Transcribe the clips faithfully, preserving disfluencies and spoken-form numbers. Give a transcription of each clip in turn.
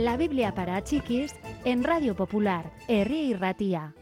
La Biblia para chiquis en Radio Popular, Herri y Ratia.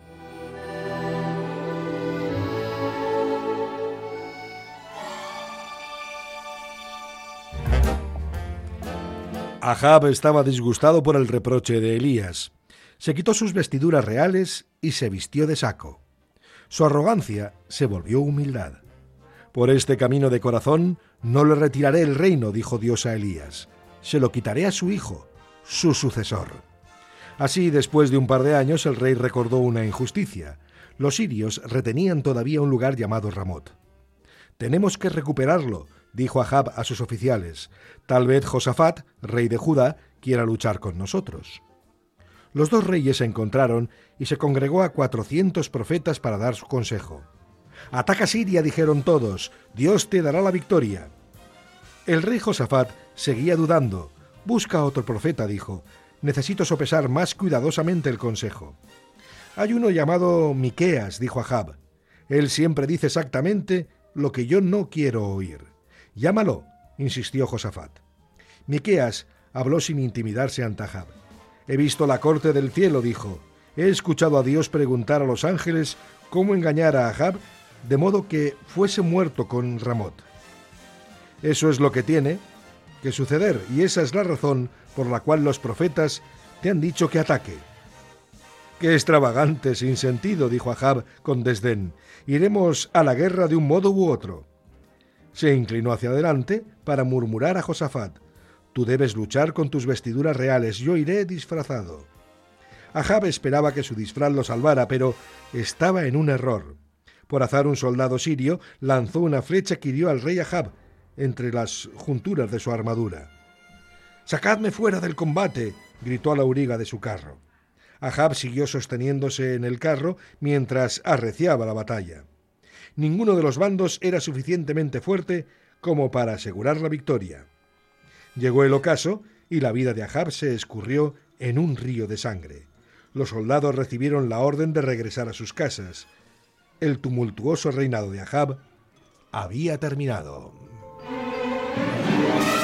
Ahab estaba disgustado por el reproche de Elías. Se quitó sus vestiduras reales y se vistió de saco. Su arrogancia se volvió humildad. Por este camino de corazón no le retiraré el reino, dijo Dios a Elías. Se lo quitaré a su hijo, su sucesor. Así, después de un par de años, el rey recordó una injusticia. Los sirios retenían todavía un lugar llamado Ramot. Tenemos que recuperarlo, dijo Ahab a sus oficiales. Tal vez Josafat, rey de Judá, quiera luchar con nosotros. Los dos reyes se encontraron y se congregó a cuatrocientos profetas para dar su consejo. «Ataca Siria», dijeron todos, «Dios te dará la victoria». El rey Josafat seguía dudando. «Busca otro profeta», dijo. «Necesito sopesar más cuidadosamente el consejo». «Hay uno llamado Miqueas», dijo Ahab. «Él siempre dice exactamente lo que yo no quiero oír». «Llámalo», insistió Josafat. Miqueas habló sin intimidarse ante Ahab. «He visto la corte del cielo», dijo. «He escuchado a Dios preguntar a los ángeles cómo engañar a Ahab de modo que fuese muerto con Ramot. Eso es lo que tiene que suceder, y esa es la razón por la cual los profetas te han dicho que ataque». «Qué extravagante, sin sentido», dijo Ahab con desdén. «Iremos a la guerra de un modo u otro». Se inclinó hacia adelante para murmurar a Josafat: «Tú debes luchar con tus vestiduras reales, yo iré disfrazado». Ahab esperaba que su disfraz lo salvara, pero estaba en un error. Por azar, un soldado sirio lanzó una flecha que hirió al rey Ahab entre las junturas de su armadura. «¡Sacadme fuera del combate!», gritó al auriga de su carro. Ahab siguió sosteniéndose en el carro mientras arreciaba la batalla. Ninguno de los bandos era suficientemente fuerte como para asegurar la victoria. Llegó el ocaso y la vida de Ahab se escurrió en un río de sangre. Los soldados recibieron la orden de regresar a sus casas. El tumultuoso reinado de Ahab había terminado.